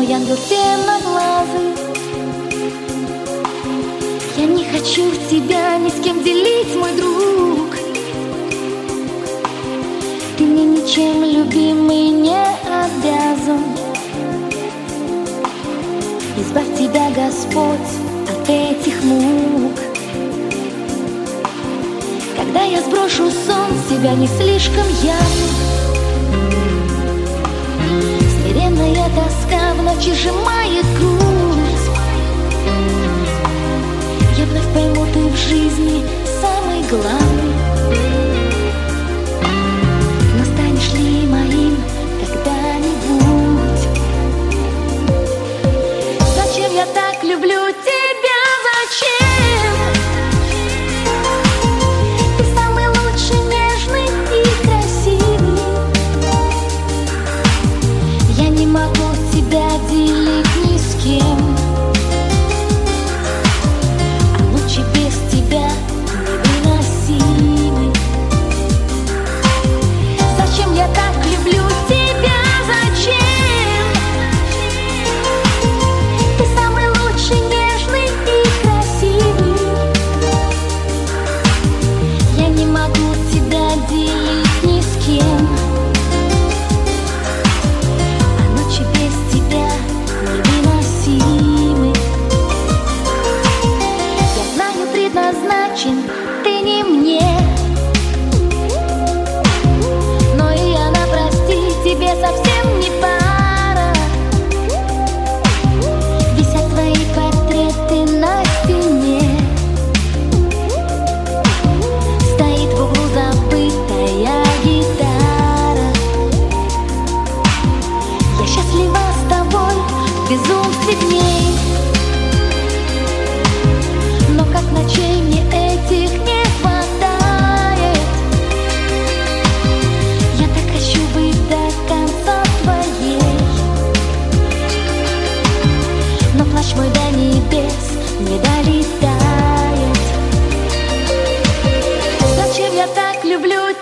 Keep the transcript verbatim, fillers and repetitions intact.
мой ангел темноглазый. Я не хочу тебя ни с кем делить, мой друг. Ты мне ничем, любимый, не обязан. Избавь тебя, Господь, от этих мук. Когда я сброшу сон, себя не слишком явно. Смиренная тоска в ночи сжимает грудь. Я вновь пойму, ты в жизни самый главный. Но станешь ли моим когда-нибудь? Зачем я так люблю тебя? Зачем? Ты самый лучший, нежный и красивый. Я не могу тебя делить ни с кем. А ночи без тебя невыносимы. Зачем я так люблю тебя? Зачем? Ты самый лучший, нежный и красивый. Я не могу тебя делить ни с кем. А ночи без тебя невыносимы. Я знаю, предназначен ты не мне, но и она, прости, тебе совсем не пара. Висят твои портреты на стене. Стоит в углу забытая гитара. Я счастлива с тобой в безумстве дней. Но как ночей мне этих не хватает. Я так хочу быть до конца твоей. Но плач мой до небес не долетает. Зачем я так люблю